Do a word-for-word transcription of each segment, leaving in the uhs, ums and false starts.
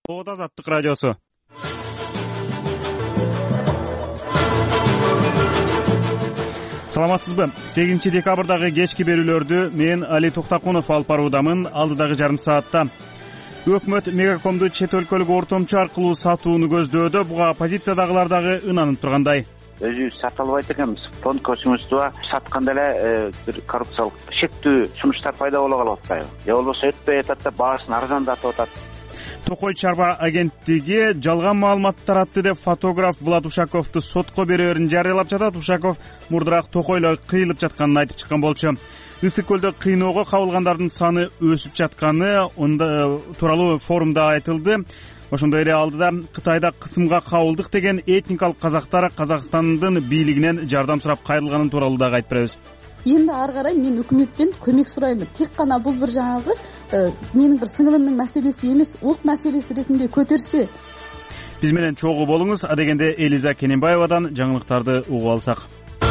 Оот Азаттык радиосу. Саламатсызбы? сегизинчи декабрдагы кечки берүүлөрдү мен Али Токтакунов алып баруудамын. Алдыдагы жарым саатта өкмөт Мегакомду чет өлкөлүк ортомчу аркылуу сатууну көздөөдө. Буга оппозициядагылар дагы ынанып тургандай. Өзүбүз сата албайт экенбиз. Фонд көчүңүздү сатканда эле бир коррупциялык шектүү сунуштар пайда боло калып атпайбы? Же болбосо өтпөй атат да баасын арзандатып атат. Токой чарба агенттиги жалган маалымат таратты деп фотограф Влад Ушаковду сотко берүүрүн жарыялап жатат. Ушаков мурдурак Токойло кыйылып жатканын айтып чыккан болчу. Ысык көлдө кыйноого кабылгандардын саны өсүп жатканы онда тууралуу форумда айтылды. Ошондой эле алдыда Кытайда кысымга кабылдык деген этникалык казактар Казакстандын бийлигинен жардам сурап кайрылганын тууралуу дагы айтып беребиз. Эми ары карай мен өкмөттөн көмөк сурайм. Тек гана бул бир жанагы менин бир сыңылымдын маселеси эмес, улут маселеси ретинде көтөрсө. Биз менен чогуу болуңуз. Адегенде Элиза Кененбаевадан жаңылыктарды угуп алсак.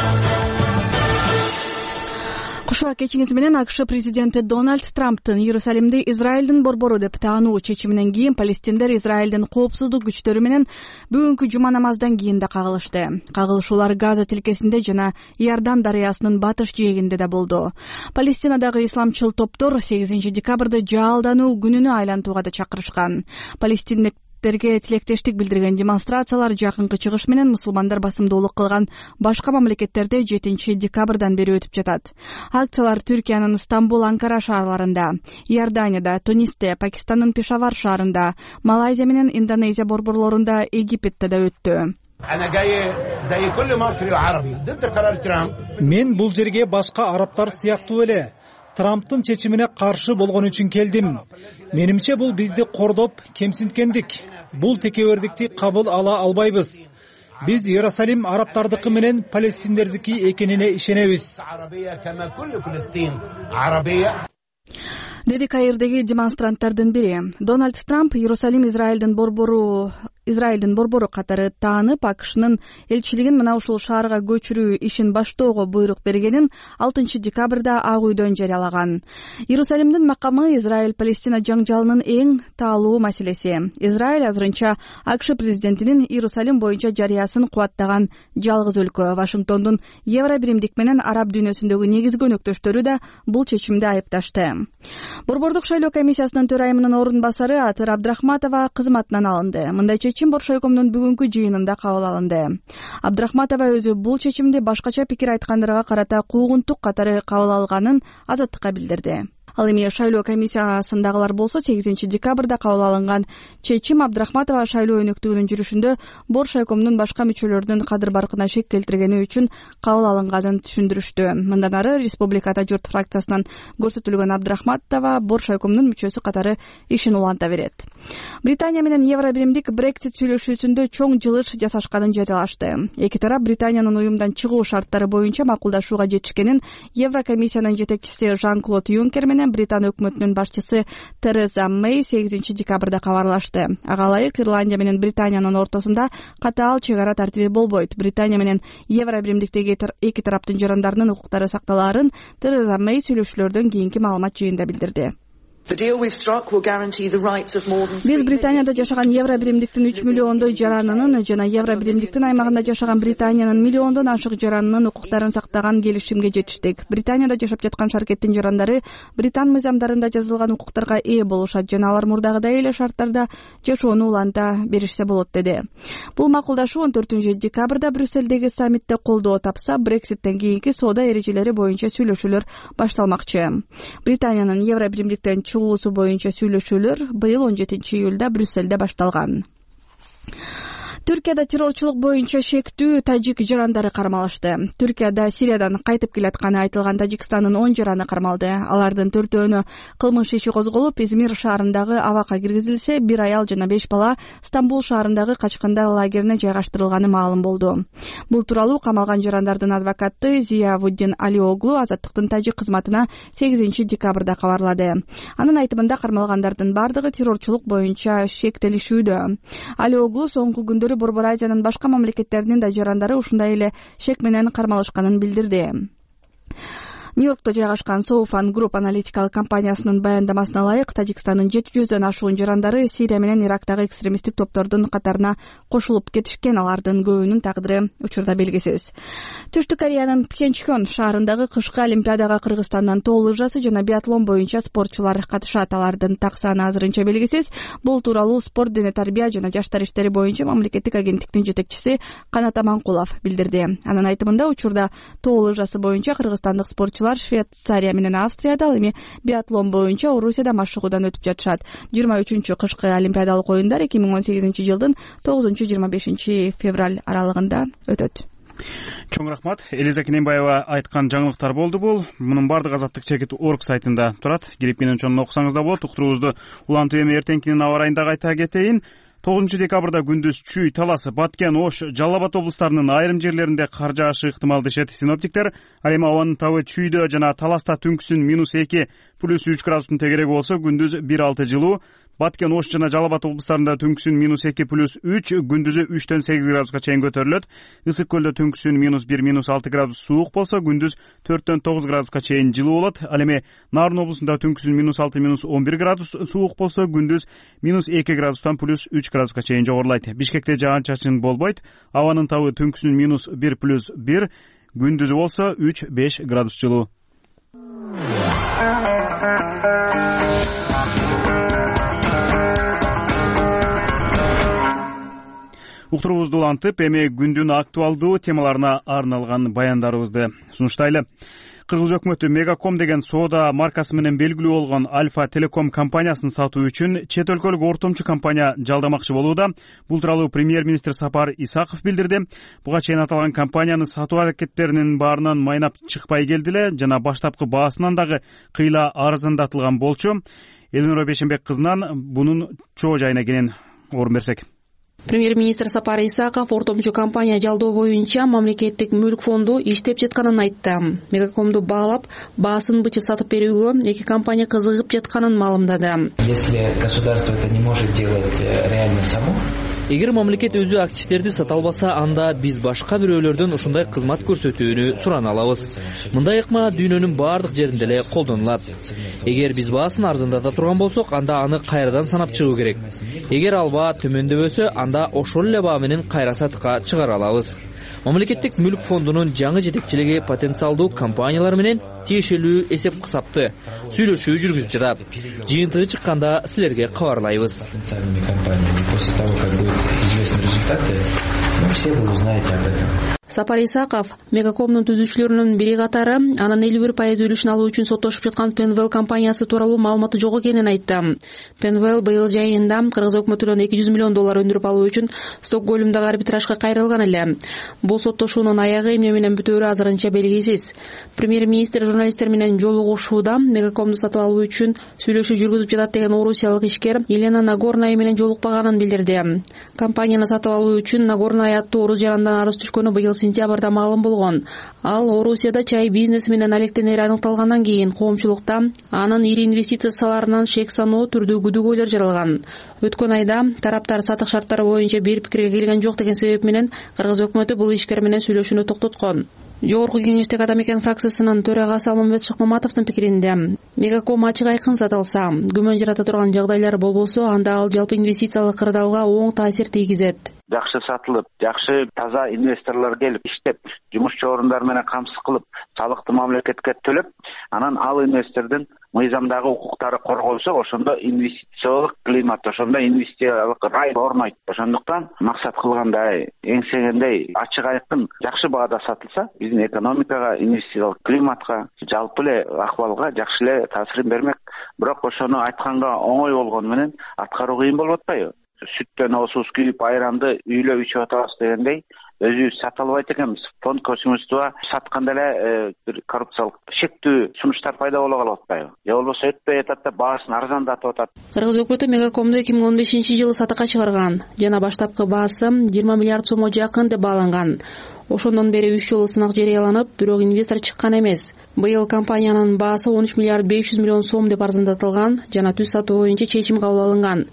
Кушуа кечиңиз менен АКШ президенти Дональд Трамптын Иерусалимди Израилдин борбору деп таануу чечиминен кийин палестиндер Израилдин коопсуздук күчтөрү менен бүгүнкү жума намаздан кийин да кагылышты. Кагылышуулар Газа тилкесинде жана Иордан дарыясынын батыш жээгинде да болду. Палестинадагы исламчыл топтор сегизинчи декабрды жаалдануу күнүнө айлантууга да чакырышкан. Палестиндик терге тилектештик билдирген демонстрациялар жакынкы чыгыш менен мусулмандар басымдуулук кылган башка мамлекеттерде жетинчи декабрдан бери өтүп жатат. Акциялар Түркиянын Стамбул, Анкара шаарларында, Иорданияда, Тунисте, Пакистандын Пешавар шаарында, Малайзия менен Индонезия борборлорунда, Египетте да өттү. Мен бул жерге башка арабтар сыяктуу эле Трамптын чечимине каршы болгон үчүн келдим. Менимче бул бизди кордоп, кемсинткендик. Бул текебердикти кабыл ала албайбыз. Биз Иерусалим арабтардыкы менен палестиндердики экенине ишенебиз. Деди Каирдеги демонстранттардын бири. Дональд Трамп Иерусалим Израилдин борбору Израилдин борбору катары таанып, АКШнын элчилигин мына ушул шаарга көчүрүү ишин баштоого буйрук бергенин алтынчы декабрда Ак үйдөн жарыялаган. Иерусалимдин макамы Израиль-Палестина жаңжалынын эң таалуу маселеси. Израиль азырынча АКШ президентинин Иерусалим боюнча жарыясын кубаттаган жалгыз өлкө. Вашингтондун Евро биримдик менен араб дүйнөсүндөгү негизги өнөктөштөрү да бул чечимди айыпташты. Борбордук шайлоо комиссиясынын төрайымынын орун басары Атыр Абдрахматова кызматынан алынды. Мындай чечим Боршойкомдун бүгүнкү жыйынында кабыл алынды. Абдрахматова өзү бул чечимди башкача пикир айткандарга карата куугунтук катары кабыл алганын Азаттыкка билдирди. Ал эми шайлоо комиссиясындагылар болсо сегизинчи декабрда кабыл алынган чечим Абдрахматова шайлоо өнөктүгүнүн жүрүшүндө Боршойкомдун башка мүчөлөрүнүн кадыр-баркына шек келтиргени үчүн кабыл алынганын түшүндүрүштү. Мындан ары Республикада журт фракциясынан көрсөтүлгөн Абдрахматова Боршойкомдун мүчөсү катары ишин уланта берет. Британия менен Евро биримдик Brexit сүйлөшүүсүндө чоң жылыш жасашканын жарыялашты. Эки тарап Британиянын уюмдан чыгуу шарттары боюнча макулдашууга жетишкенин Еврокомиссиянын жетекчиси Жан-Клод Юнкер менен Британ өкмөтүнүн башчысы Тереза Мэй сегизинчи декабрда кабарлашты. Ага ылайык Ирландия менен Британиянын ортосунда катаал чек ара тартиби болбойт. Британия менен Евро биримдиктеги эки тараптын жарандарынын укуктары сакталаарын Тереза Мэй сүйлөшүүлөрдөн кийинки маалымат жыйында билдирди. Биз Британияда жашаган Евро биримдиктин үч миллиондой жаранынын жана Евро биримдиктин аймагында жашаган Британиянын миллиондон ашык жаранынын укуктарын сактаган келишимге жетиштик. Британияда жашап жаткан шаркеттин жарандары Британ мыйзамдарында жазылган укуктарга ээ болушат жана алар мурдагыдай эле шарттарда жашоону уланта беришсе болот деди. Бул макулдашуу он төртүнчү декабрда Брюссельдеги саммитте колдоо тапса, Брекситтен кийинки соода эрежелери боюнча сүйлөшүүлөр башталмакчы. Британиянын Евро биримдиктен чыгуусу боюнча сүйлөшүүлөр быйыл он жетинчи июлда Брюссельде башталган. Түркияда террорчулук боюнча шектүү тажик жарандары кармалышты. Түркияда Сириядан кайтып келатканы айтылган Тажикстандын он жараны кармалды. Алардын төртөөнө кылмыш иши козголуп, Измир шаарындагы абакка киргизилсе, бир аял жана беш бала Стамбул шаарындагы качкындар лагерине жайгаштырылганы маалым болду. Бул тууралуу камалган жарандардын адвокаты Зиявуддин Алиоглу Азаттыктын тажик кызматына сегизинчи декабрда кабарлады. Анын айтымында кармалгандардын бардыгы террорчулук боюнча шектелишүүдө. Алиоглу соңку күндөрү Борбор Азиянын башка мамлекеттеринин да жарандары ушундай эле шек менен кармалышканын билдирди. Нью-Йоркто жайгашкан Soufan Group аналитикалык компаниясынын баяндамасына ылайык, Тажикстандын жети жүздөн ашуун жарандары Сирия менен Ирактагы экстремисттик топтордун катарына кошулуп кетишкен. Алардын көбүнүн тагдыры учурда белгисиз. Түштүк Кореянын Пхенчхон шаарындагы кышкы олимпиадага Кыргызстандан тоо лыжасы жана биатлон боюнча спортчулар катышат. Алардын так саны азырынча белгисиз. Бул тууралуу спорт, дене тарбия жана жаштар иштери боюнча мамлекеттик агенттиктин жетекчиси Канат Аманкулов билдирди. Анын айтымында учурда тоо лыжасы боюнча кыргызстандык спортчулар Швейцария менен Австрияда, ал эми биатлон боюнча Орусияда машыгуудан өтүп жатышат. жыйырма үчүнчү кышкы олимпиадалык оюндар эки миң он сегизинчи жылдын тогузунчу жыйырма бешинчи февраль аралыгында өтөт. Чоң рахмат. Элиза Кененбаева айткан жаңылыктар болду бул. Мунун бардыгы азаттык чекит орг сайтында турат. Кирип менен чоң окусаңыз да болот. Уктуруубузду улантып эми эртеңкинин аба ырайында кайта кетейин. тогузунчу декабрда күндүз Чүй, Талас, Баткен, Ош, Жалал Абад облустарынын айрым жерлеринде кар жаашы ыктымал дешет синоптиктер. Ал эми абанын табы Чүйдө жана Таласта түнкүсүн минус эки плюс үч градустун тегереги болсо, күндүз бир алты жылуу. Баткен, Ош жана Жалал Абад облустарында түнкүсүн минус эки плюс үч, күндүзү үчтөн сегиз градуска чейин көтөрүлөт. Ысык көлдө түнкүсүн минус бир минус алты градус суук болсо, күндүз төрттөн тогуз градуска чейин жылуу болот. Ал эми Нарын облусунда түнкүсүн минус алты минус он бир градус суук болсо, күндүз минус эки градустан плюс үч градуска чейин жогорулайт. Бишкекте жаан чачын болбойт. Абанын табы түнкүсүн минус бир плюс бир, күндүзү болсо үч беш градус жылуу. Уктуруубузду улантып, эми күндүн актуалдуу темаларына арналган баяндарыбызды сунуштайлы. Кыргыз өкмөтү Мегаком деген соода маркасы менен белгилүү болгон Альфа Телеком компаниясын сатуу үчүн чет өлкөлүк ортомчу компания жалдамакчы болууда. Бул тууралуу премьер-министр Сапар Исаков билдирди. Буга чейин аталган компаниянын сатуу аракеттеринин баарынан майнап чыкпай келди эле жана баштапкы баасынан дагы кыйла арзандатылган болчу. Элнура Бешенбек кызынан бунун чоо жайына кенен орун берсек. Премьер-министр Сапар Исаков ортомчу компания жалдоо боюнча мамлекеттик мүлк фонду иштеп жатканын айтты. Мегакомду баалап, баасын бычып сатып берүүгө эки компания кызыгып жатканын маалымдады. Если государство это не может делать реально само, эгер мамлекет өзү активдерди сата албаса, анда биз башка бирөөлөрдөн ушундай кызмат көрсөтүүнү сурана алабыз. Мындай ыкма дүйнөнүн баардык жеринде эле колдонулат. Эгер биз баасын арзандата турган болсок, анда аны кайрадан санап чыгуу керек. Эгер ал баа төмөндөбөсө, анда ошол эле баа менен кайра сатыкка чыгара алабыз. Мамлекеттик мүлк фондунун жаңы жетекчилиги потенциалдуу компаниялар менен тиешелүү эсеп кысапты сүйлөшүү жүргүзүп жатат. Жыйынтыгы чыкканда силерге кабарлайбыз. Сапар Исаков Мегакомдун түзүүчүлөрүнүн бири катары анын элүү бир пайыз үлүшүн алуу үчүн соттошуп жаткан Penwell компаниясы тууралуу маалыматы жок экенин айтты. Penwell быйыл жайында Кыргыз өкмөтүнөн эки жүз миллион доллар өндүрүп алуу үчүн Стокгольмдагы арбитражга кайрылган эле. Бул соттошуунун аягы эмне менен бүтөөрү азырынча белгисиз. Премьер-министр журналисттер менен жолугушууда Мегакомду сатып алуу үчүн сүйлөшүү жүргүзүп жатат деген орусиялык ишкер Елена Нагорная менен жолукпаганын билдирди. Компанияны сатып алуу үчүн Нагорная аттуу орус жарандан арыз түшкөнү быйыл сентябрда маалым болгон. Ал Орусияда чай бизнеси менен алектенери аныкталгандан кийин коомчулукта анын ири инвестицияларынан шек саноо түрдүү күдүгөөлөр жаралган. Өткөн айда тараптар сатык шарттары боюнча бир пикирге келген жок деген себеп менен Кыргыз өкмөтү бул ишкер менен сүйлөшүүнү токтоткон. Жогорку кеңештик Адам экен фракциясынын төрагасы Алмамбет Шыкмаматовдун пикиринде Мегаком ачык айкын сатылса, күмөн жарата турган жагдайлар болбосо, анда ал жалпы инвестициялык кырдаалга оң таасир тийгизет. Жакшы сатылып, жакшы таза инвесторлор келип иштеп, жумушчу орундар менен камсыз кылып, салыкты мамлекетке төлөп, анан ал инвестордун мыйзамдагы укуктары корголсо, ошондо инвестициялык климат, ошондо инвестициялык рай орнойт. Ошондуктан максат кылгандай, эңсегендей ачык айкын жакшы баада сатылса, биздин экономикага, инвестициялык климатка, жалпы эле акыбалга жакшы эле таасирин бермек. Бирок ошону айтканга оңой болгону менен аткаруу кыйын болуп атпайбы? Сүттөн осуз күйүп айранды үйлөп ичип атабыз дегендей, өзүбүз сата албайт экенбиз. Фонд көчмөстүгө сатканда эле бир коррупциялык шектүү сунуштар пайда боло калып атпайбы? Же болбосо өтпөй атат да баасын арзандатып атат. Кыргыз өкмөтү Мегакомду эки миң он бешинчи жылы сатыкка чыгарган жана баштапкы баасы жыйырма миллиард сомго жакын деп бааланган. Ошондон бери үч жолу сынак жарыяланып, бирок инвестор чыккан эмес. Быйыл компаниянын баасы он үч миллиард беш жүз миллион сом деп арзандатылган жана түз сатуу боюнча чечим кабыл алынган.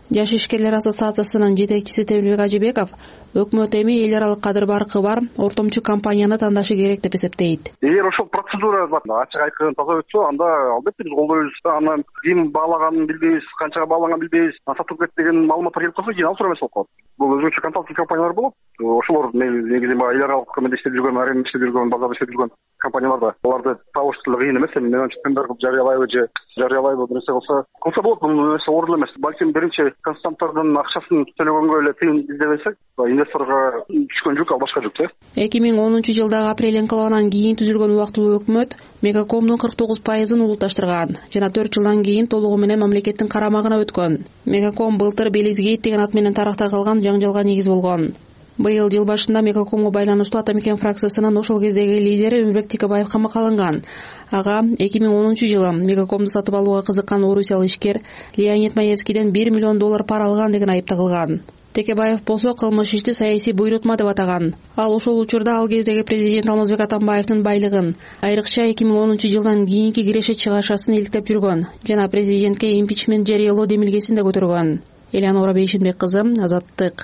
Жаш ишкерлер ассоциациясынын жетекчиси Темирбек Ажыбеков өкмөт эми эл аралык кадыр баркы бар ортомчу компанияны тандашы керек деп эсептейт. Эгер ошол процедура ачык айкын таза өтсө, анда албетте биз колдойбуз. Анан ким баалаганын билбейбиз, канчага баалаганын билбейбиз. Сатып кетти деген маалыматтар келип калса, кийин ал суроо эмес болуп калат. Бул өзгөчө консалтинг компаниялар болот. Ошолор негизи эл аралык көмөдө иштеп жүргөн, аренда иштеп жүргөн, базарда иштеп жүргөн компаниялар да. Аларды табыштыруу кыйын эмес. Мен ойлоймчу тендер кылып жарыялайбы же жарыялайбы нерсе болсо, кылса болот. Бул нерсе ордул эмес. Балким биринчи консультанттардын акчасын төлөгөнгө эле тыйын издебесек, инвесторго түшкөн жүк ал башка жүк да. эки миң онунчу жылдагы апрель инкылабынан кийин түзүлгөн убактылуу өкмөт Мегакомдун кырк тогуз пайызын улутташтырган жана төрт жылдан кийин толугу менен мамлекеттин карамагына өткөн. Мегаком былтыр Белизгейт деген ат менен таракта калган жаңжалга негиз болгон. Быйыл жыл башында Мегакомго байланыштуу Атамекен фракциясынын ошол кездеги лидери Өмүрбек Текебаев камакка алынган. Ага эки миң онунчу жылы Мегакомду сатып алууга кызыккан орусиялык ишкер Леонид Маевскийден бир миллион доллар пара алган деген айып тагылган. Текебаев болсо кылмыш ишти саясий буйрутма деп атаган. Ал ошол учурда ал кездеги президент Алмазбек Атамбаевдин байлыгын, айрыкча эки миң онунчу жылдан кийинки киреше чыгашасын иликтеп жүргөн жана президентке импичмент жарыялоо демилгесин да көтөргөн. Элянора Бейшенбек кызы, Азаттык.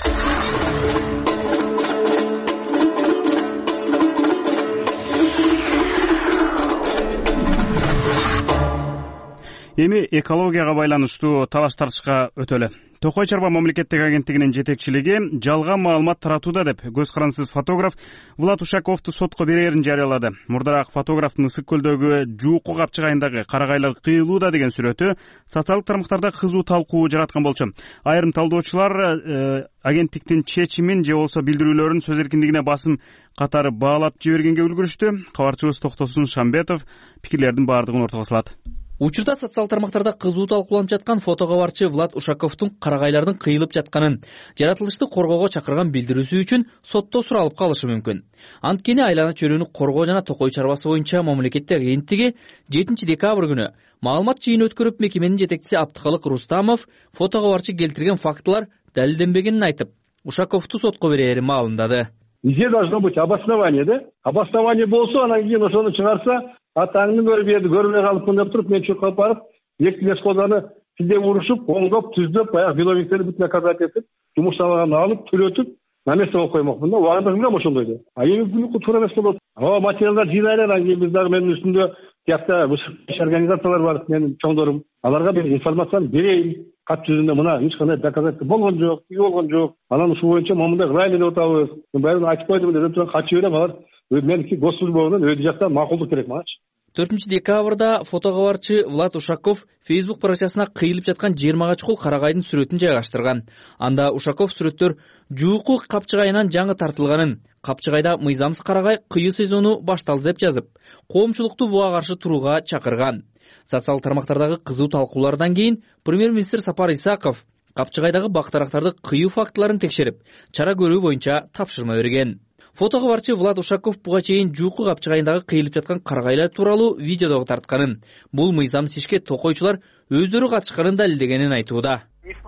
Эми экологияга байланыштуу талаш тартышка өтөлү. Токой Чарба мамлекеттик агенттигинин жетекчилиги жалган маалымат таратууда деп көз карансыз фотограф Влад Ушаковду сотко берерин жарыялады. Мурдараак фотографтын Ысык көлдөгү Жууку капчыгайындагы карагайлар кыйылууда деген сүрөтү социалдык тармактарда кызуу талкуу жараткан болчу. Айрым талдоочулар э, агенттиктин чечимин же болбосо билдирүүлөрүн сөз эркиндигине басым катары баалап жибергенге үлгүрүштү. Кабарчыбыз Токтосун Шамбетов пикирлердин баардыгын ортого салат. Учурда социал тармактарда кызуу талкууланып жаткан фотокабарчы Влад Ушаковдун карагайлардын кыйылып жатканын, жаратылышты коргоого чакырган билдирүүсү үчүн сотто суралып калышы мүмкүн. Анткени айлана чөйрөнү коргоо жана Токой чарбасы боюнча мамлекеттик агенттиги жетинчи декабрь күнү маалымат жыйыны өткөрүп, мекеменин жетекчиси Абдыкалык Рустамов фотокабарчы келтирген фактылар далилденбегенин айтып, Ушаковду сотко берерин маалымдады. Везде должно быть обоснование, да? Обоснование болсо, анан кийин ошону чыгарса, атаңды көрүп еді, көрбөй калыпмын деп туруп, мен чуркап барып, эки леш колданы тилдеп урушуп, оңдоп, түздөп, баягы виновниктерди бүт наказать этип, жумуштан алып, төлөтүп, на место болуп коймокмун да. Убагында билем ошондойду. А эми күнү туура эмес болот. О, материалдар жыйнайлар, анан кийин биз дагы менин үстүмдө тиякта организациялар бар, менин чоңдорум. Аларга бир информацияны берейин. Кат жүзүндө мына эч кандай доказательство болгон жок, үй болгон жок. Анан ушул боюнча момундай кылайлы деп атабыз. Мен баарын айтып койдум деп турган качып берем, алар меники госслужбадан өйдү жактан макулдук керек мачы. төртүнчү декабрда фотокабарчы Влад Ушаков Facebook барачасына кыйылып жаткан жыйырма чукул карагайдын сүрөтүн жайгаштырган. Анда Ушаков сүрөттөр Жууку капчыгайынан жаңы тартылганын, капчыгайда мыйзамсыз карагай кыйуу сезону башталды деп жазып, коомчулукту буга каршы турууга чакырган. Социал тармактардагы кызуу талкуулардан кийин премьер-министр Сапар Исаков капчыгайдагы бактарактарды кыйуу фактыларын текшерип, чара көрүү боюнча тапшырма берген. Фотокабарчы Влад Ушаков буга чейин Жууку капчыгайындагы кыйылып жаткан карагайлар тууралуу видеодо тартканын, бул мыйзамсыз ишке токойчулар өздөрү катышканын далилдегенин айтууда.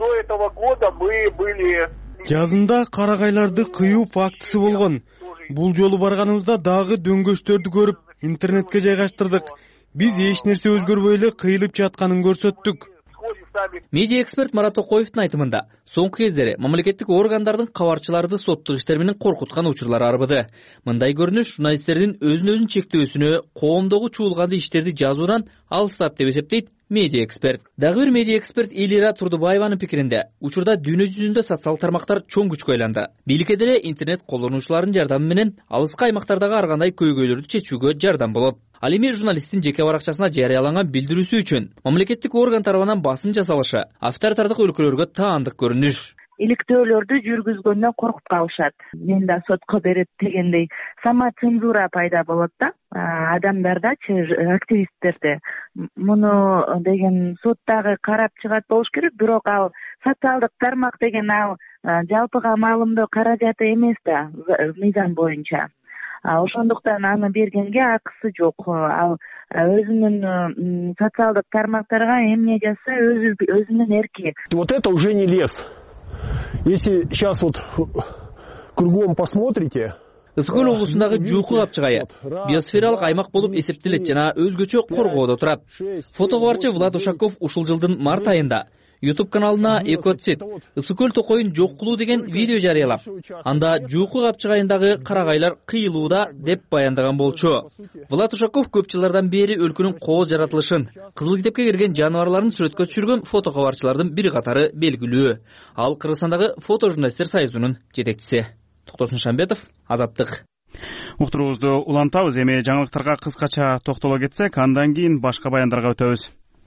Жазында карагайларды кыйуу фактысы болгон. Бул жолу барганыбызда дагы дөңгөчтөрдү көрүп, интернетке жайгаштырдык. Биз эч нерсе өзгөрбөй эле кыйылып жатканын көрсөттүк. Медиа эксперт Марат Окоевдун айтымында, соңку кездери мамлекеттик органдардын кабарчыларды соттук иштер менен коркуткан учурлар арбыды. Мындай көрүнүш журналисттердин өзүн өзүн чектөөсүнө, коомдогу чуулганды иштерди жазуудан алыстат деп эсептейт медиа эксперт. Дагы бир медиа эксперт Элира Турдубаеванын пикиринде, учурда дүйнө жүзүндө социал тармактар чоң күчкө айланды. Бийликке деле интернет колдонуучулардын жардамы менен алыскы аймактардагы ар кандай көйгөйлөрдү чечүүгө жардам болот. Ал эми журналисттин жеке баракчасына жарыяланган билдирүүсү үчүн мамлекеттик орган тарабынан басым жасалышы авторитардык өлкөлөргө таандык көрүнүш. Иликтөөлөрдү жүргүзгөндө коркуп калышат. Мен да сотко берет дегендей самоцензура пайда болот да. Адамдардачы, активисттерде муну деген соттагы карап чыгат болуш керек, бирок ал социалдык тармак деген ал жалпыга маалымдоо каражаты эмес да мыйзам боюнча. Ошондуктан аны бергенге акысы жок. Ал өзүнүн социалдык тармактарга эмне жазса өзүнүн эрки. Вот это уже не лес. Если сейчас вот кругом посмотрите, Ысык көл облусундагы Жууку капчыгайы биосфералык аймак болуп эсептелет жана өзгөчө коргоодо турат. Фотокабарчы Влад Ушаков ушул жылдын март айында YouTube каналына Экоцит ысык көл токойун жок кылуу деген видео жарыялап, анда жууку капчыгайындагы карагайлар кыйылууда деп баяндаган болчу. Влад Ушаков көп жылдардан бери өлкөнүн кооз жаратылышын, кызыл китепке кирген жаныбарларын сүрөткө түшүргөн фотокабарчылардын бири катары белгилүү. Ал Кыргызстандагы фотожурналисттер союзунун жетекчиси. Токтосун Шамбетов, Азаттык. Уктуруубузду улантабыз. Эми жаңылыктарга кыскача токтоло кетсек, андан кийин башка баяндарга өтөбүз.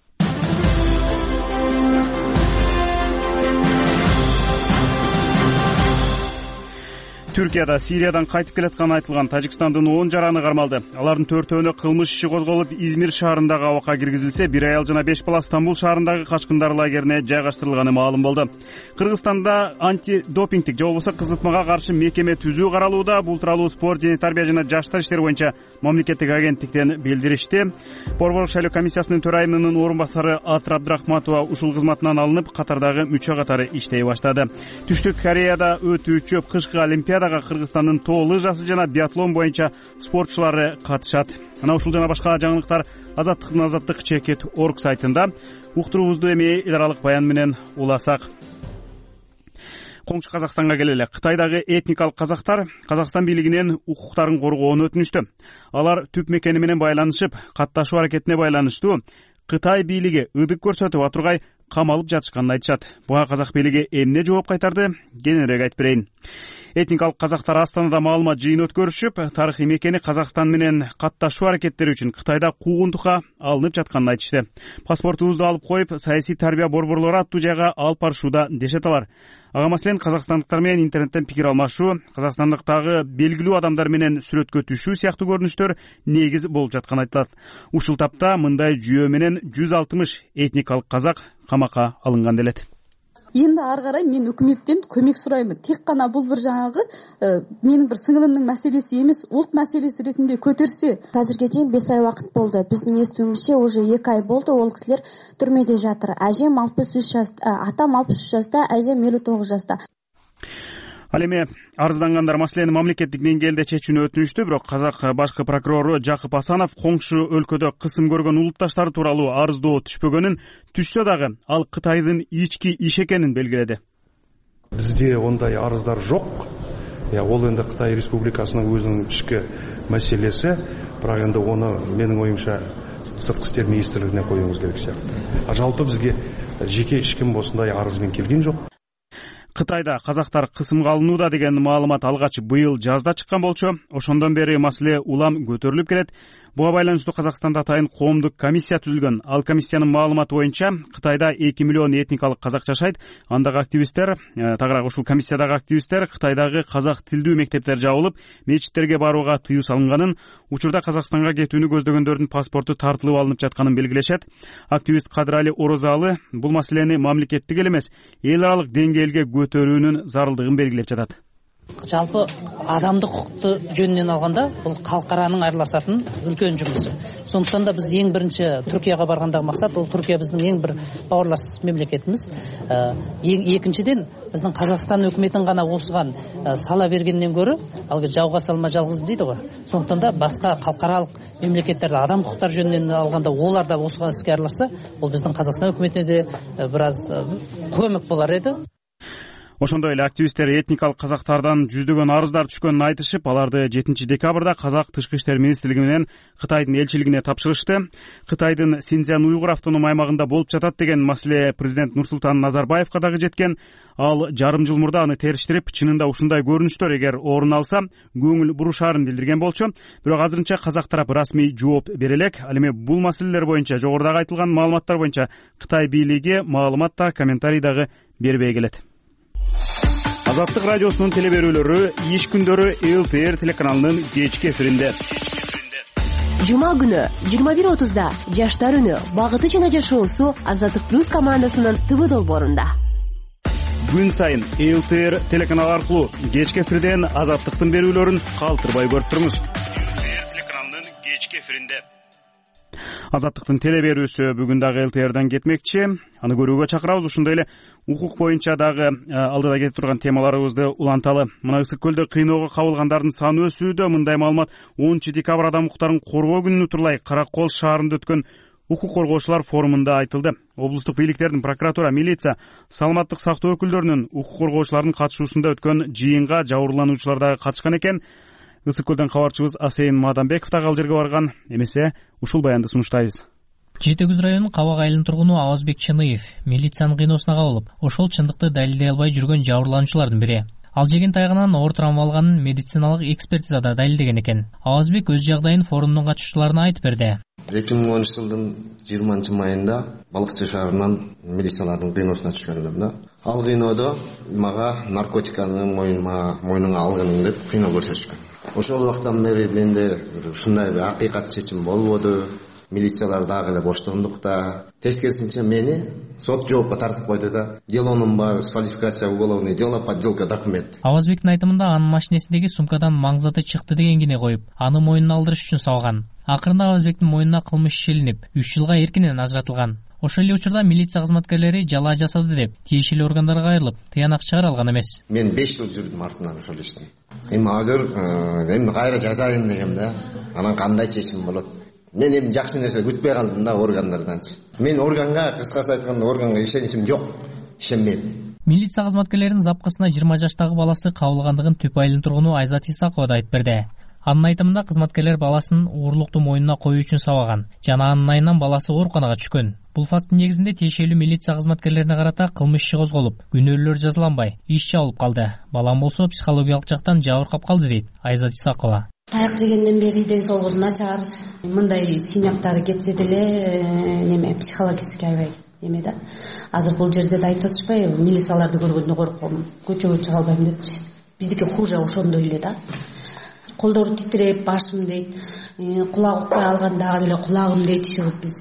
Түркияда Сириядан кайтып келатканы айтылган Тажикстандын он жараны кармалды. Алардын төртөөнө кылмыш иши козголуп, Измир шаарындагы абакка киргизилсе, бир аял жана беш бала Стамбул шаарындагы качкындар лагерине жайгаштырылганы маалым болду. Кыргызстанда антидопингтик же болбосо кызытмага каршы мекеме түзүү каралууда. Бул тууралуу спорт және тарбия жана жаштар иштери боюнча мамлекеттик агенттиктен билдиришти. Борборлук шайлоо комиссиясынын төрайымынын орун басары Атыр Абдрахматова ушул кызматынан алынып, катардагы мүчө катары иштей баштады. Түштүк Кореяда өтүүчү кышкы олимпиада Кыргызстандын тоо лыжасы жана биатлон боюнча спортчулары катышат. Ana ушул жана башка жаңылыктар Азаттыктын азаттык чекит орг сайтында. Уктуруубузду эми эл аралык баян менен уласак. Коңшу Казакстанга келели. Кытайдагы этникалык казактар Казакстан бийлигинен укуктарын коргоону өтүнүштү. Алар түп мекени менен байланышып, катташуу аракетине байланыштуу Кытай бийлиги ыдык көрсөтүп атургай камалып жатышканын айтышат. Буга казак бийлиги эмне жооп кайтарды? Кененирээк айтып берейин. Этникалык казактар Астанада маалымат жыйын өткөрүшүп, тарыхый мекени Казакстан менен катташуу аракеттери үчүн Кытайда куугунтукка алынып жатканын айтышты. Паспортубузду алып коюп, саясий тарбия борборлору аттуу жайга алып барышууда дешет алар. Ага маселен казакстандыктар менен интернеттен пикир алмашуу, казакстандыктагы белгилүү адамдар менен сүрөткө түшүү сыяктуу көрүнүштөр негиз болуп жатканы айтылат. Ушул тапта мындай жүйө менен жүз алтымыш этникалык казак камакка алынган делет. Енді ары қарай мен үкіметтен көмек сұраймын. Тек қана бұл бір жаңағы менің бір сіңілімнің мәселесі емес, ұлт мәселесі ретінде көтерсе. Қазірге дейін бес ай уақыт болды. Біздің естуімізше уже екі ай болды. Ол кісілер түрмеде жатыр. Әжем алпыс үш жаста, атам алпыс үш жаста, әжем елу тоғыз жаста. Ал эми арыздангандар маселени мамлекеттик деңгээлде чечүүнү өтүнүштү, бирок казак башкы прокурору Жакып Асанов коңшу өлкөдө кысым көргөн улутташтары тууралуу арыздоо түшпөгөнүн, түшсө дагы ал Кытайдын ички иш экенин белгиледи. Бизде ондай арыздар жок. Ол энди Кытай Республикасынын өзүнүн ички маселеси, бирок энди оны менин оюмча сырткы иштер министрлигине коюңуз керек сыяктуу. Жалпы бизге жеке эч ким осундай арыз менен келген жок. Кытайда казактар кысымга алынууда деген маалымат алгач быйыл жазда чыккан болчу. Ошондон бери маселе улам көтөрүлүп келет. Буга байланыштуу Казакстанда атайын коомдук комиссия түзүлгөн. Ал комиссиянын маалыматы боюнча Кытайда эки миллион этникалык казак жашайт. Андагы активисттер, тагыраак ушул комиссиядагы активисттер Кытайдагы казак тилдүү мектептер жабылып, мечиттерге барууга тыюу салынганын, учурда Казакстанга кетүүнү көздөгөндөрдүн паспорту тартылып алынып жатканын белгилешет. Активист Кадырали Орозалы бул маселени мамлекеттик эле эмес, эл аралык деңгээлге көтөрүүнүн зарылдыгын белгилеп жатат. Жалпы адамдык укукту жөнүнөн алганда бул калкаранын аралашатын үлкөн жумушу. Сондуктан да биз эң биринчи Түркияга баргандагы максат, бул Түркия биздин эң бир бауырлас мемлекетибиз. Экинчиден биздин Казакстан өкмөтүнүн гана осуган сала бергенден көрө, алгы жауга салма жалгыз дейди го. Сондуктан да башка калкаралык мемлекеттерде адам укуктары жөнүнөн алганда олар да осуга иске аралашса, бул биздин Казакстан өкмөтүнө да бир аз көмөк болар эди. Ошондой эле активисттер этникалык казактардан жүздөгөн арыздар түшкөнүн айтышып, аларды жетинчи декабрда Казак Тышкы иштер министрлиги менен Кытайдын элчилигине тапшырышты. Кытайдын Синьцзян уйгур автоном аймагында болуп жатат деген маселе президент Нурсултан Назарбаевка дагы жеткен. Ал жарым жыл мурда аны териштирип, чынында ушундай көрүнүштөр эгер орун алса, көңүл бурушаарын билдирген болчу. Бирок азырынча казак тарап расмий жооп бере элек. Ал эми бул маселелер боюнча, жогорудагы айтылган маалыматтар боюнча Кытай бийлиги маалымат да, комментарий дагы бербей келет. Азаттык радиосунун телеберүүлөрү иш күндөрү эл тэ эр телеканалынын кечки эфиринде. Жума күнү жыйырма бир отузда Жаштар үнү багыты жана жашоосу Азаттык плюс командасынын тэ вэ долбоорунда. Күн сайын эл тэ эр телеканалы аркылуу кечки эфирден Азаттыктын берүүлөрүн калтырбай көрүп туруңуз. эл тэ эр телеканалынын кечки эфиринде. Азаттыктын телеберүүсү бүгүн дагы эл тэ эрден кетмекчи. Аны көрүүгө чакырабыз. Ушундай эле укук боюнча дагы алдыда кетип турган темаларыбызды уланталы. Мына Ысык көлдө кыйноого кабылгандардын саны өсүүдө. Мындай маалымат онунчу декабрда укуктарын коргоо күнүнө турлай Каракол шаарында өткөн укук коргоочулар форумунда айтылды. Облустук бийликтердин, прокуратура, милиция, саламаттык сактоо өкүлдөрүнүн укук коргоочулардын катышуусунда өткөн жыйынга жабырлануучулар дагы катышкан экен. Ысык көлдөн кабарчыбыз Асейин Мадамбеков дагы ал жерге барган. Эмесе ушул баянды сунуштайбыз. Жети Күз районунун Кабак айылынын тургуну Абазбек Чыныев милициянын кыйноосуна кабылып, ошол чындыкты далилдей албай жүргөн жабырлануучулардын бири. Ал жеген тайгынан оор травма алганын медициналык экспертизада далилдеген экен. Абазбек өз жагдайын форумдун катышуучуларына айтып берди. эки миң онунчу жылдын жыйырманчы майында Балыкчы шаарынан милициялардын кыйноосуна түшкөндүм да. Ал кыйноодо мага наркотиканы мойнума мойнуңа алгын деп кыйноо көрсөтүшкөн. Ошол убактан бери менде ушундай бир акыйкат чечим болбоду. Милициялар дагы эле боштондукта. Тескерисинче мени сот жоопко тартып койду да. Делонун баары квалификация уголовное дело, подделка документ. Абазбектин айтымында анын машинесиндеги сумкадан маң заты чыкты деген кине коюп, аны мойнуна алдырыш үчүн салган. Акырында Абазбектин мойнуна кылмыш ишелинип, үч жылга эркинен ажыратылган. Ошол эле учурда милиция кызматкерлери жалаа жасады деп тиешелүү органдарга кайрылып, тыянак чыгара алган эмес. Мен беш жыл жүрдүм артынан ошол иштин. Эми азыр эми кайра жазайын дегем да. Анан кандай чечим болот? Мен эми жакшы нерсе күтпөй калдым да органдарданчы. Мен органга, кыскасы айтканда, органга ишеничим жок. Ишенбейм. Милиция кызматкерлеринин запкысына жыйырма жаштагы баласы кабылгандыгын Түп айылынын тургуну Айзат Исакова да айтып берди. Анын айтымында кызматкерлер баласын уурлукту мойнуна коюу үчүн сабаган жана анын айынан баласы ооруканага түшкөн. Бул факттын негизинде тиешелүү милиция кызматкерлерине карата кылмыш иши козголуп, күнөөлөр жазыланбай, иш жабылып калды. Балам болсо психологиялык жактан жабыркап калды дейт Айзат Исакова. Таяк жегенден бери ден соолугу начар, мындай синяктары кетсе деле неме психологически аябай эме да. Азыр бул жерде да айтып атышпайбы, милицияларды көргөндө корком, көчөгө чыга албайм депчи. Биздики хуже ошондой эле да. Колдору титиреп, башым дейт, кулак укпай алган дагы деле кулагым дейт чыгып биз.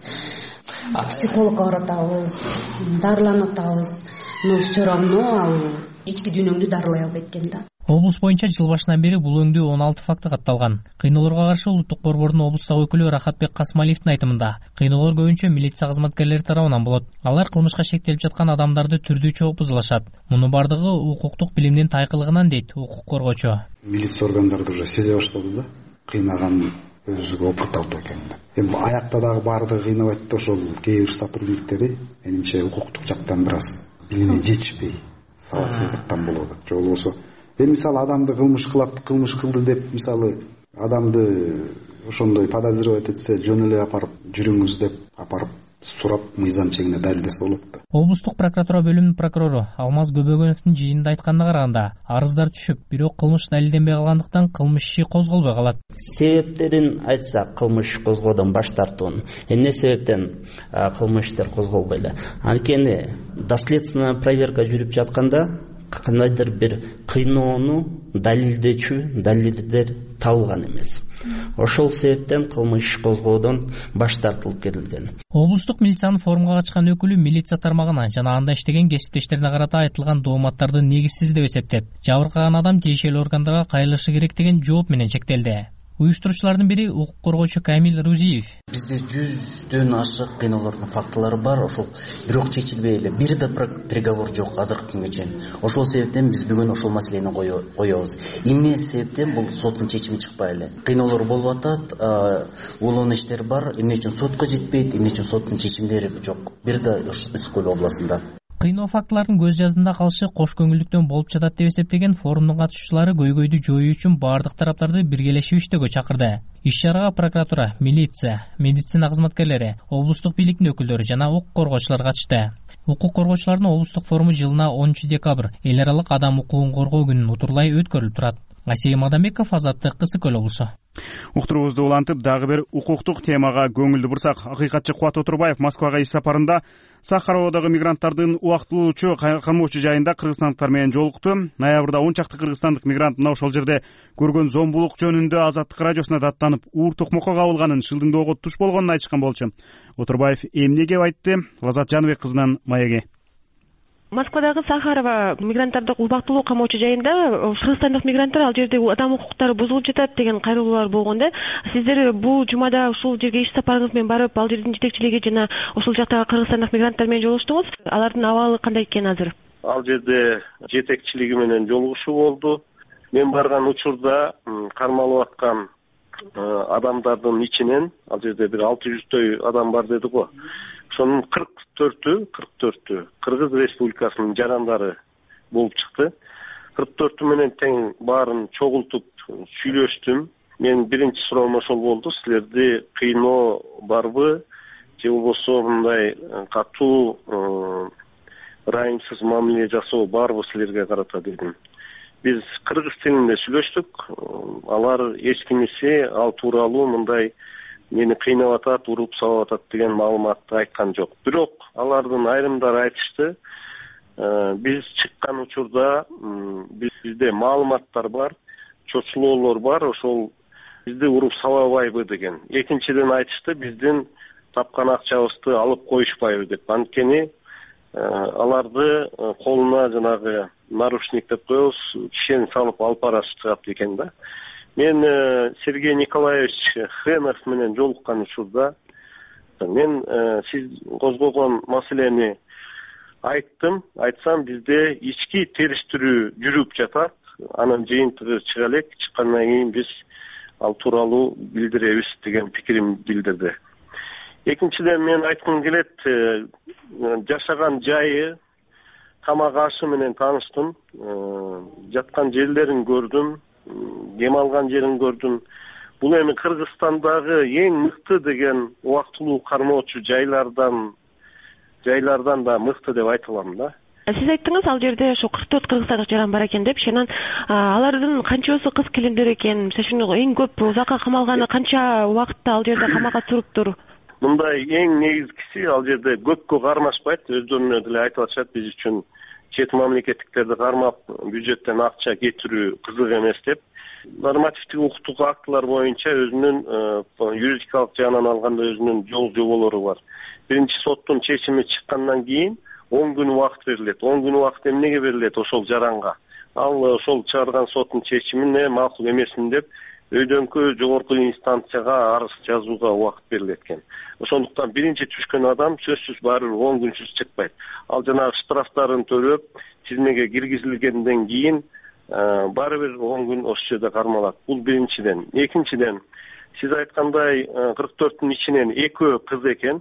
Психологко баратабыз, дарыланып атабыз. Но все равно ал ички дүйнөңдү дарылай албайт экен да. Облус боюнча жыл башынан бери бул өңдүү он алты факты катталган. Кыйноолорго каршы улуттук борбордун облустагы өкүлү Рахатбек Касмалиевдин айтымында, кыйноолор көбүнчө милиция кызматкерлери тарабынан болот. Алар кылмышка шектелип жаткан адамдарды түрдүү чогуп бузулашат. Муну бардыгы укуктук билимдин тайкылыгынан дейт укук коргоочу. Милиция органдары уже сезе баштады да, кыйнаган өзүгө опурталды экен да. Эми аякта дагы баардыгы кыйнабайт да, ошол кээ бир сотрудниктери менимче укуктук жактан бир аз билими жетишпей, сабаксыздыктан болот. Же болбосо эми мисалы адамды кылмыш кылат, кылмыш кылды деп мисалы адамды ошондой подозревать этсе, жөн эле апарып жүрүңүз деп апарып сурап мыйзам чегинде далилдесе болот да. Облустук прокуратура бөлүмүнүн прокурору Алмаз Көбөгөновдун жыйынында айтканына караганда, арыздар түшүп, бирок кылмыш далилденбей калгандыктан кылмыш иши козголбой калат. Себептерин айтсак, кылмыш козгоодон баш тартуун. Эмне себептен кылмыш иштер козголбой эле? Анткени доследственная проверка жүрүп жатканда кандайдыр бир кыйноону далилдечү далилдер табылган эмес. Ошол себептен кылмыш козгоодон баш тартылып келилген. Облустук милициянын форумга катышкан өкүлү милиция тармагына жана анда иштеген кесиптештерине карата айтылган дооматтарды негизсиз деп эсептеп, жабыркаган адам тиешелүү органдарга кайрылышы керек деген жооп менен чектелди. Уюштуруучулардын бири укук коргоочу Камил Рузиев. Бизде жүздөн ашык кыйноолордун фактылары бар, ошол бирок чечилбей эле, бир да приговор жок азыркы күнгө чейин. Ошол себептен биз бүгүн ошол маселени коебуз. Эмне себептен бул соттун чечими чыкпай эле? Кыйноолор болуп атат, улуу иштер бар, эмне үчүн сотко жетпейт, эмне үчүн соттун чечимдери жок. Бир да Ысык көл областында. Кыйноо фактылардын көз жаздында калышы кош көңүлдүктөн болуп жатат деп эсептеген форумдун катышуучулары көйгөйдү жоюу үчүн бардык тараптарды биргелешип иштөөгө чакырды. Иш-чарага прокуратура, милиция, медицина кызматкерлери, облустук бийликтин өкүлдөрү жана укук коргоочулар катышты. Укук коргоочулардын облустук форуму жылына онунчу декабрь эл аралык адам укугун коргоо күнүн утурлай өткөрүлүп турат. Асей Мадамбеков, Азаттык, Ысык көл облусу. Уктуруубузду улантып, дагы бир укуктук темага көңүлдү бурсак, акыйкатчы Кубат Отурбаев Москвага иш сапарында Сахароводогу мигранттардын убактылуучу камоочу жайында кыргызстандыктар менен жолукту. Ноябрда он чакты кыргызстандык мигрант мына ошол жерде көргөн зомбулук жөнүндө Азаттык радиосуна даттанып, уур токмокко кабылганын, шылдыңдоого туш болгонун айтышкан болчу. Отурбаев эмне кеп айтты? Лазат Жаныбек кызынан маеги. Москвадагы Сахарова мигранттарды убактылуу камоочу жайында кыргызстандык мигранттар ал жерде адам укуктары бузулуп жатат деген кайрылуулар болгон да. Сиздер бул жумада ушул жерге иш сапарыңыз менен барып, ал жердин жетекчилиги жана ушул жактагы кыргызстандык мигранттар менен жолуштуңуз. Алардын абалы кандай экен азыр? Ал жерде жетекчилиги менен жолугушуу болду. Мен барган учурда кармалып аткан адамдардын ичинен, ал жерде бир алты жүздөй адам бар деди го. Ошонун кырк төртү, кырк төртү Кыргыз Республикасынын жарандары болуп чыкты. кырк төртү менен тең баарын чогултуп сүйлөштүм. Мен биринчи суроом ошол болду. Силерди кыйноо барбы? Же болбосо мындай катуу ырайымсыз мамиле жасоо барбы силерге карата дедим. Биз кыргыз тилинде сүйлөштүк. Алар эч кимиси ал тууралуу мындай мени кыйнап атат, уруп сабап атат деген маалыматты айткан жок. Бирок алардын айрымдары айтышты. Биз чыккан учурда бизде маалыматтар бар, чочулоолор бар, ошол бизди уруп сабабайбы деген. Экинчиден айтышты, биздин тапкан акчабызды алып коюшпайбы деп. Анткени аларды колуна жанагы наручник деп коебуз, кишени салып алып барышат экен да. Мен Сергей Николаевич Хренов менен жолуккан учурда мен сиз козгогон маселени айттым. Айтсам бизде ички териштирүү жүрүп жатат. Анын жыйынтыгы чыга элек. Чыккандан кийин биз ал тууралуу билдиребиз деген пикирин билдирди. Экинчиден мен айткым келет, жашаган жайы, камак ашы менен тааныштым. Жаткан жерлерин көрдүм, дем алган жерин көрдүм. Бул эми Кыргызстандагы эң мыкты деген убактылуу кармоочу жайлардан жайлардан да мыкты деп айта алам да. Сиз айттыңыз, ал жерде ошо кырк төрт кыргызстандык жаран бар экен деп. Шенан алардын канчасы кыз келиндер экен? Мисалы эң көп узакка камалганы канча убакытта ал жерде камакка туруптур? Мындай эң негизгиси ал жерде көпкө кармашпайт. Өздөрүнө деле айтып атышат, биз үчүн чет мамлекеттиктерди кармап бюджеттен акча кетирүү кызык эмес деп. Нормативдик укуктук актылар боюнча өзүнүн юридикалык жагынан алганда өзүнүн жол жоболору бар. Биринчи соттун чечими чыккандан кийин он күн убакыт берилет. он күн убакыт эмнеге берилет ошол жаранга? Ал ошол чыгарган соттун чечимине макул эмесмин деп өйдөнкө жогорку инстанцияга арыз жазууга убакыт берилет экен. Ошондуктан биринчи түшкөн адам сөзсүз баары бир он күнсүз чыкпайт. Ал жанагы штрафтарын төлөп, тизмеге киргизилгенден кийин баары бир он күн ошол жерде кармалат. Бул биринчиден. Экинчиден, сиз айткандай кырк төрттүн ичинен экөө кыз экен.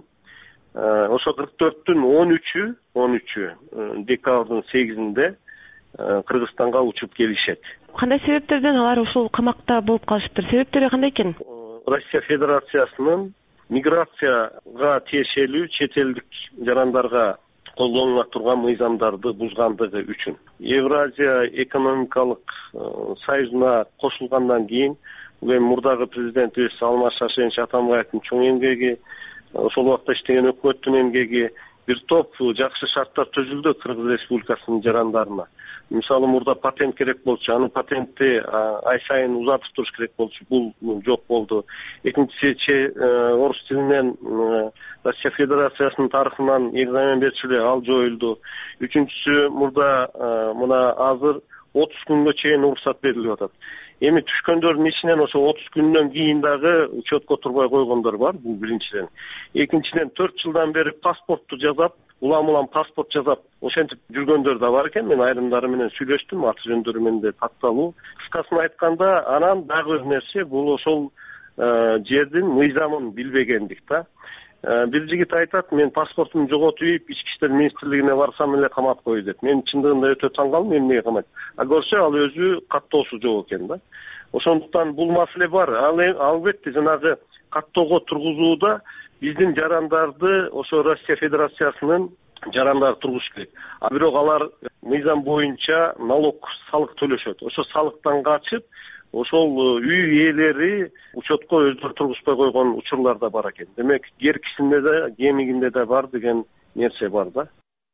Ошо кырк төрттүн он үчү, он үчү декабрдын сегизинде Кыргызстанга учуп келишет. Кандай себептерден алар ушул камакта болуп калышыптыр? Себептери кандай экен? Россия Федерациясынын миграцияга тиешелүү чет элдик жарандарга колдонула турган мыйзамдарды бузгандыгы үчүн. Евразия экономикалык союзуна кошулгандан кийин, бул эми мурдагы президентибиз Алмаз Шаршенович Атамбаевдин чоң эмгеги, ошол убакта иштеген өкмөттүн эмгеги, бир топ жакшы шарттар түзүлдү Кыргыз Республикасынын жарандарына. Мисалы мурда патент керек болчу, аны патентти ай сайын узатып туруш керек болчу, бул жок болду. Экинчиси орус тилинен Россия Федерациясынын тарыхынан экзамен берчүлөр, ал жоюлду. Үчүнчүсү мурда мына азыр отуз күнгө чейин уруксат берилип атат. Эми түшкөндөрдүн ичинен ошо отуз күндөн кийин дагы учетко турбай койгондор бар, бул биринчиден. Экинчиден төрт жылдан бери паспортту жасап, улам-улам паспорт жасап, ошентип жүргөндөр да бар экен. Мен айрымдары менен сүйлөштүм, аты жөндөрү менен да такталуу. Кыскасын айтканда, анан дагы бир нерсе, бул ошол жердин мыйзамын билбегендик да. Бир жигит айтат, мен паспортумду жоготуп ийип, ички иштер министрлигине барсам эле камап кой деп. Мен чындыгында өтө таң калдым, эмнеге камайт. А көрсө ал өзү каттоосу жок экен да. Ошондуктан бул маселе бар. Ал албетте жанагы каттоого тургузууда биздин жарандарды ошо Россия Федерациясынын жарандары тургуш керек. А бирок алар мыйзам боюнча налог, салык төлөшөт. Ошо салыктан качып, ошол үй ээлери учетко өздөрү тургузбай койгон учурлар да бар экен. Демек, керкисинде да, кемигинде да бар деген нерсе бар да.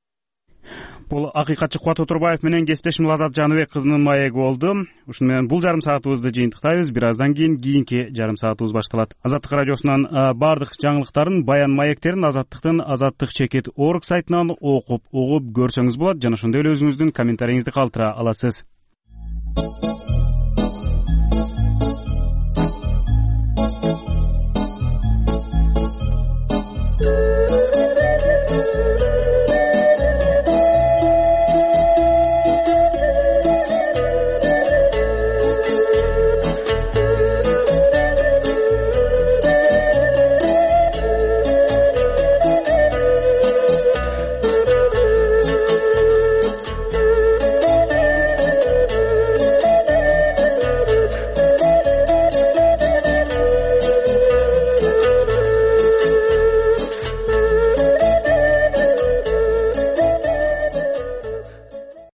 Бул акыйкатчы Кубат Отурбаев менен кесиптешим Лазат Жаныбек кызынын маеги болду. Ушуну менен бул жарым саатыбызды жыйынтыктайбыз. Бир аздан кийин кийинки жарым саатыбыз башталат. Азаттык радиосунан бардык жаңылыктарын, баян маектерин Азаттыктын Азаттык чекит орг сайтынан окуп, угуп көрсөңүз болот. Жана ошондой эле өзүңүздүн комментарийиңизди калтыра аласыз.